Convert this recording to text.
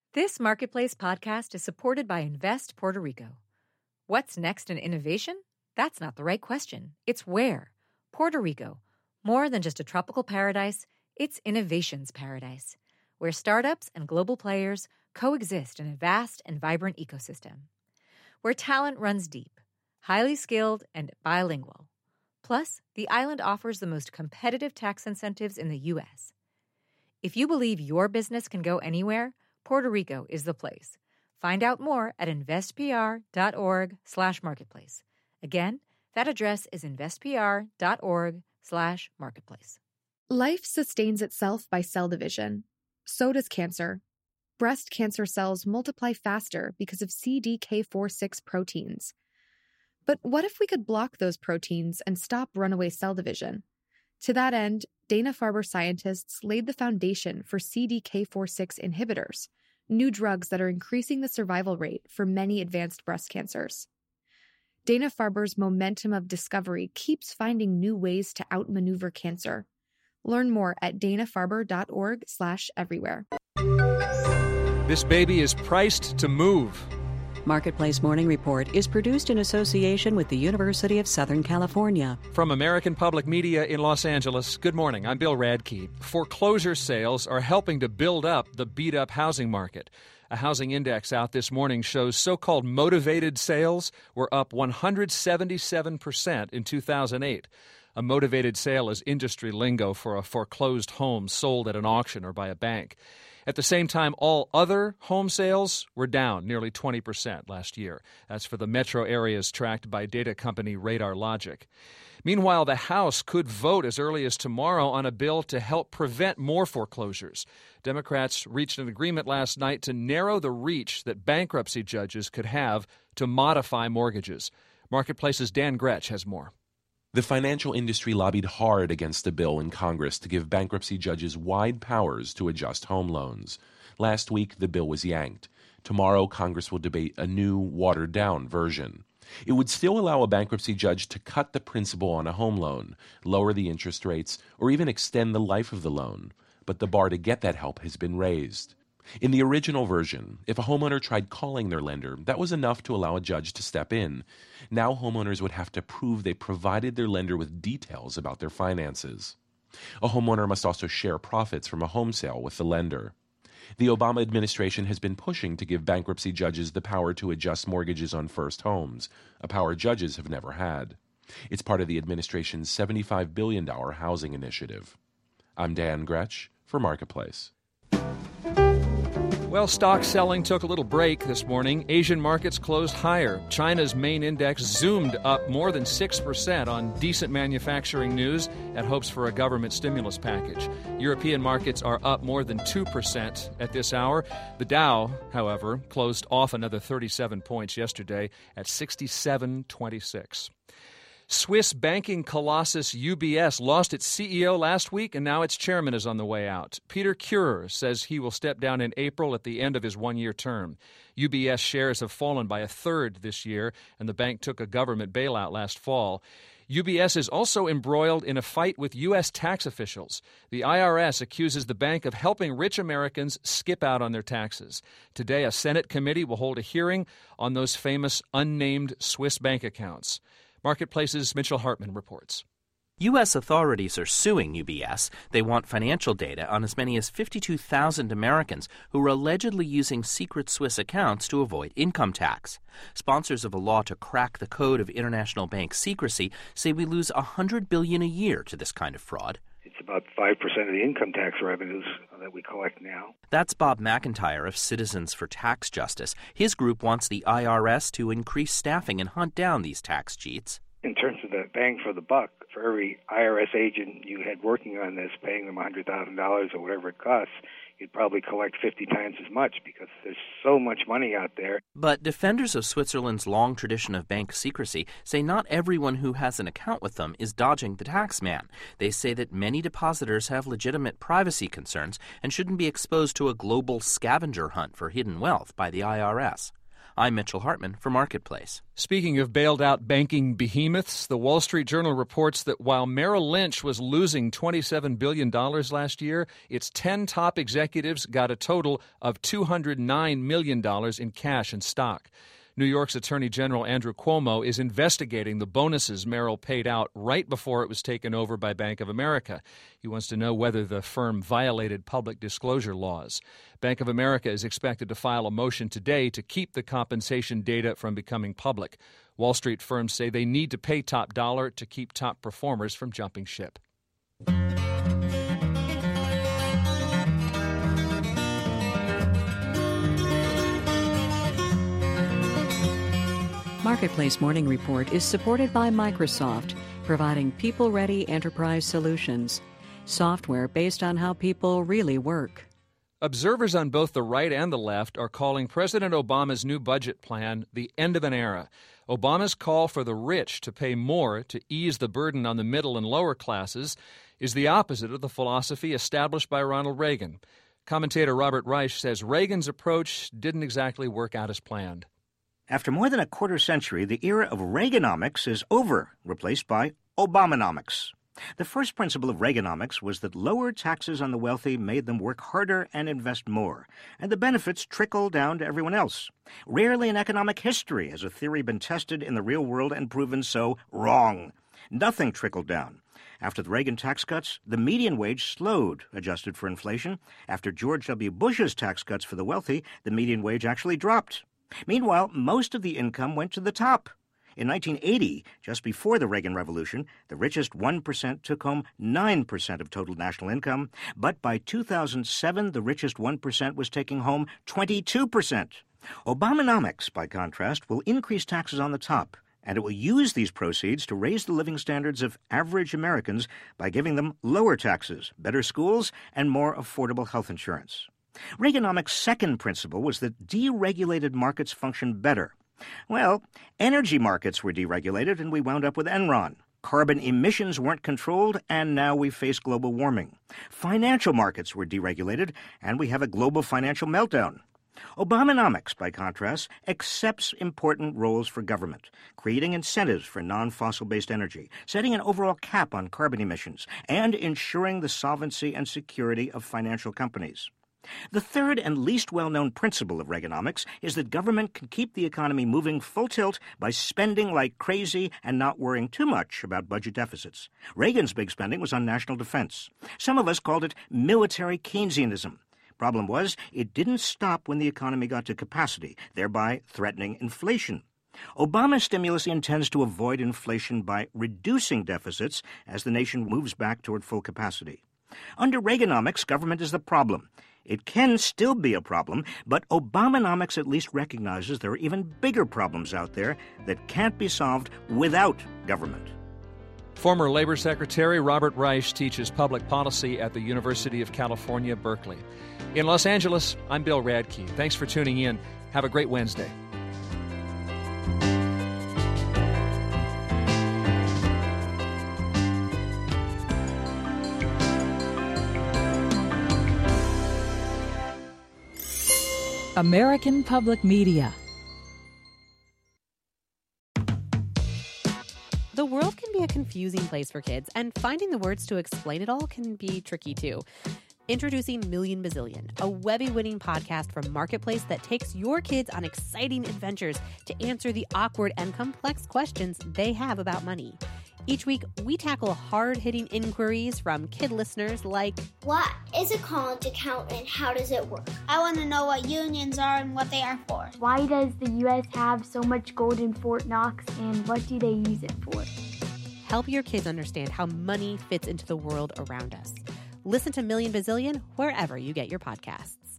This Marketplace podcast is supported by Invest Puerto Rico. What's next in innovation? That's not the right question. It's where. Puerto Rico. More than just a tropical paradise, it's innovation's paradise, where startups and global players coexist in a vast and vibrant ecosystem. Where talent runs deep, highly skilled, and bilingual. Plus, the island offers the most competitive tax incentives in the U.S. If you believe your business can go anywhere, Puerto Rico is the place. Find out more at investpr.org/marketplace. Again, that address is investpr.org/marketplace. Life sustains itself by cell division. So does cancer. Breast cancer cells multiply faster because of CDK4/6 proteins. But what if we could block those proteins and stop runaway cell division? To that end, Dana-Farber scientists laid the foundation for CDK4/6 inhibitors, new drugs that are increasing the survival rate for many advanced breast cancers. Dana-Farber's momentum of discovery keeps finding new ways to outmaneuver cancer. Learn more at danafarber.org/everywhere. This baby is priced to move. Marketplace Morning Report is produced in association with the University of Southern California. From American Public Media in Los Angeles, good morning. I'm Bill Radke. Foreclosure sales are helping to build up the beat-up housing market. A housing index out this morning shows so-called motivated sales were up 177% in 2008. A motivated sale is industry lingo for a foreclosed home sold at an auction or by a bank. At the same time, all other home sales were down nearly 20% last year. That's for the metro areas tracked by data company Radar Logic. Meanwhile, the House could vote as early as tomorrow on a bill to help prevent more foreclosures. Democrats reached an agreement last night to narrow the reach that bankruptcy judges could have to modify mortgages. Marketplace's Dan Gretsch has more. The financial industry lobbied hard against a bill in Congress to give bankruptcy judges wide powers to adjust home loans. Last week, the bill was yanked. Tomorrow, Congress will debate a new, watered-down version. It would still allow a bankruptcy judge to cut the principal on a home loan, lower the interest rates, or even extend the life of the loan. But the bar to get that help has been raised. In the original version, if a homeowner tried calling their lender, that was enough to allow a judge to step in. Now homeowners would have to prove they provided their lender with details about their finances. A homeowner must also share profits from a home sale with the lender. The Obama administration has been pushing to give bankruptcy judges the power to adjust mortgages on first homes, a power judges have never had. It's part of the administration's $75 billion housing initiative. I'm Dan Gretsch for Marketplace. Well, stock selling took a little break this morning. Asian markets closed higher. China's main index zoomed up more than 6% on decent manufacturing news and hopes for a government stimulus package. European markets are up more than 2% at this hour. The Dow, however, closed off another 37 points yesterday at 67.26. Swiss banking colossus UBS lost its CEO last week, and now its chairman is on the way out. Peter Kurer says he will step down in April at the end of his one-year term. UBS shares have fallen by a third this year, and the bank took a government bailout last fall. UBS is also embroiled in a fight with U.S. tax officials. The IRS accuses the bank of helping rich Americans skip out on their taxes. Today, a Senate committee will hold a hearing on those famous unnamed Swiss bank accounts. Marketplace's Mitchell Hartman reports. U.S. authorities are suing UBS. They want financial data on as many as 52,000 Americans who are allegedly using secret Swiss accounts to avoid income tax. Sponsors of a law to crack the code of international bank secrecy say we lose $100 billion a year to this kind of fraud. It's about 5% of the income tax revenues that we collect now. That's Bob McIntyre of Citizens for Tax Justice. His group wants the IRS to increase staffing and hunt down these tax cheats. In terms of the bang for the buck, for every IRS agent you had working on this, paying them $100,000 or whatever it costs, you'd probably collect 50 times as much because there's so much money out there. But defenders of Switzerland's long tradition of bank secrecy say not everyone who has an account with them is dodging the tax man. They say that many depositors have legitimate privacy concerns and shouldn't be exposed to a global scavenger hunt for hidden wealth by the IRS. I'm Mitchell Hartman for Marketplace. Speaking of bailed-out banking behemoths, the Wall Street Journal reports that while Merrill Lynch was losing $27 billion last year, its 10 top executives got a total of $209 million in cash and stock. New York's Attorney General Andrew Cuomo is investigating the bonuses Merrill paid out right before it was taken over by Bank of America. He wants to know whether the firm violated public disclosure laws. Bank of America is expected to file a motion today to keep the compensation data from becoming public. Wall Street firms say they need to pay top dollar to keep top performers from jumping ship. Marketplace Morning Report is supported by Microsoft, providing people-ready enterprise solutions. Software based on how people really work. Observers on both the right and the left are calling President Obama's new budget plan the end of an era. Obama's call for the rich to pay more to ease the burden on the middle and lower classes is the opposite of the philosophy established by Ronald Reagan. Commentator Robert Reich says Reagan's approach didn't exactly work out as planned. After more than a quarter century, the era of Reaganomics is over, replaced by Obamanomics. The first principle of Reaganomics was that lower taxes on the wealthy made them work harder and invest more, and the benefits trickle down to everyone else. Rarely in economic history has a theory been tested in the real world and proven so wrong. Nothing trickled down. After the Reagan tax cuts, the median wage slowed, adjusted for inflation. After George W. Bush's tax cuts for the wealthy, the median wage actually dropped. Meanwhile, most of the income went to the top. In 1980, just before the Reagan Revolution, the richest 1% took home 9% of total national income, but by 2007, the richest 1% was taking home 22%. Obamanomics, by contrast, will increase taxes on the top, and it will use these proceeds to raise the living standards of average Americans by giving them lower taxes, better schools, and more affordable health insurance. Reaganomics' second principle was that deregulated markets function better. Well, energy markets were deregulated, and we wound up with Enron. Carbon emissions weren't controlled, and now we face global warming. Financial markets were deregulated, and we have a global financial meltdown. Obamanomics, by contrast, accepts important roles for government, creating incentives for non-fossil-based energy, setting an overall cap on carbon emissions, and ensuring the solvency and security of financial companies. The third and least well-known principle of Reaganomics is that government can keep the economy moving full tilt by spending like crazy and not worrying too much about budget deficits. Reagan's big spending was on national defense. Some of us called it military Keynesianism. Problem was, it didn't stop when the economy got to capacity, thereby threatening inflation. Obama's stimulus intends to avoid inflation by reducing deficits as the nation moves back toward full capacity. Under Reaganomics, government is the problem. It can still be a problem, but Obamanomics at least recognizes there are even bigger problems out there that can't be solved without government. Former Labor Secretary Robert Reich teaches public policy at the University of California, Berkeley. In Los Angeles, I'm Bill Radke. Thanks for tuning in. Have a great Wednesday. American Public Media. The world can be a confusing place for kids, and finding the words to explain it all can be tricky too. Introducing Million Bazillion, a Webby-winning podcast from Marketplace that takes your kids on exciting adventures to answer the awkward and complex questions they have about money. Each week, we tackle hard-hitting inquiries from kid listeners like, what is a college account and how does it work? I want to know what unions are and what they are for. Why does the U.S. have so much gold in Fort Knox and what do they use it for? Help your kids understand how money fits into the world around us. Listen to Million Bazillion wherever you get your podcasts.